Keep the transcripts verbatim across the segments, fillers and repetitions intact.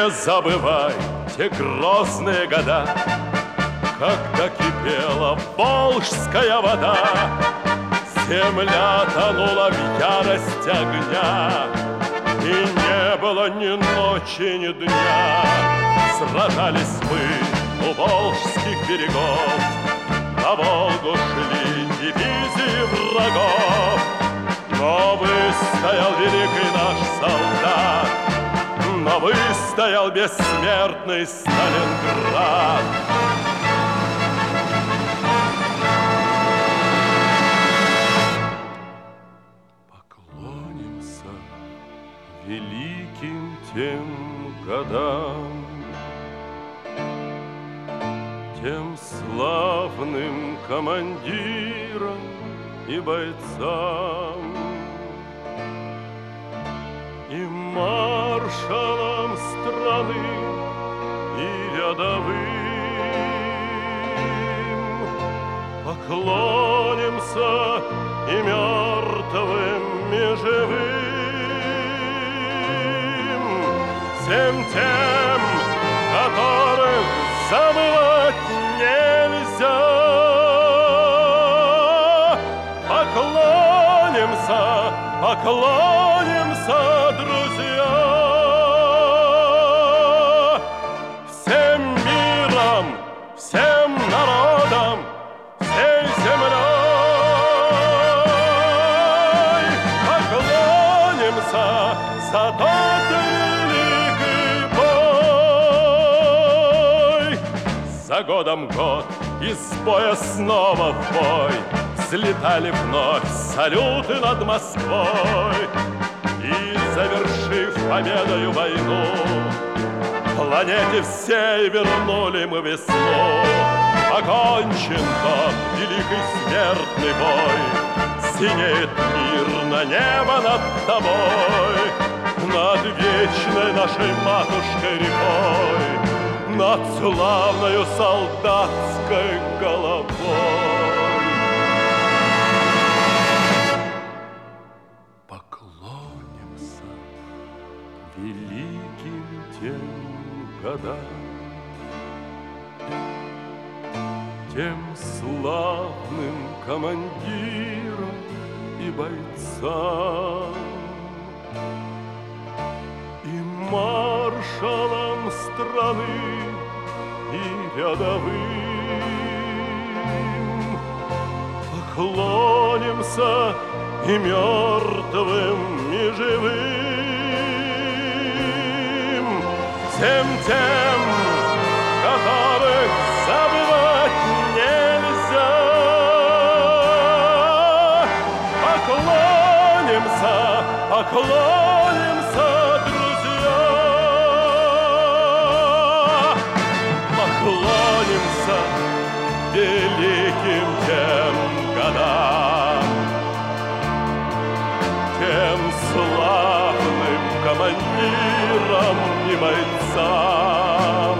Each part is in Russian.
Не забывай те грозные года, когда кипела волжская вода, земля тонула в ярость огня, и не было ни ночи, ни дня. Сражались мы у волжских берегов, на Волгу шли дивизии врагов. Но выстоял великий наш солдат, но выстоял бессмертный Сталинград. Поклонимся великим тем годам, тем славным командирам и бойцам, и маршалам страны, и рядовым. Поклонимся и мертвым, и живым, всем тем, которых забывать нельзя. Поклонимся, поклонимся, друзья, всем миром, всем народам, всей землей. Поклонимся за тот великий бой. За годом год из боя снова в бой взлетали вновь салюты над Москвой. И, завершив победою войну, планете всей вернули мы весну. Окончен тот великий смертный бой, синеет мирно небо над тобой, над вечной нашей матушкой рекой, над славною солдатской головой. Великим тем годам, тем славным командирам и бойцам, и маршалам страны, и рядовым. Поклонимся и мертвым, и живым, всем тем, которых забывать нельзя. Поклонимся, поклонимся, друзья, поклонимся великим тем годам, тем славным командирам и бойцам,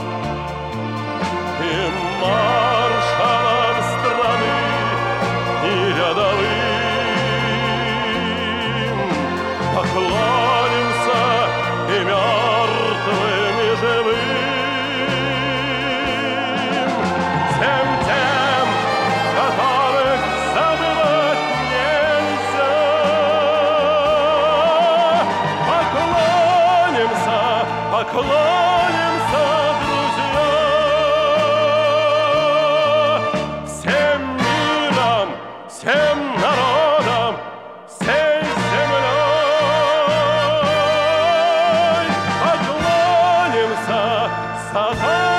и маршалам страны, и рядовым. Поклонимся и мертвым, и живым, всем тем, которых забывать нельзя. Поклонимся, поклонимся, друзья, всем миром, всем народам, всей землей. Поклонимся, Сатана.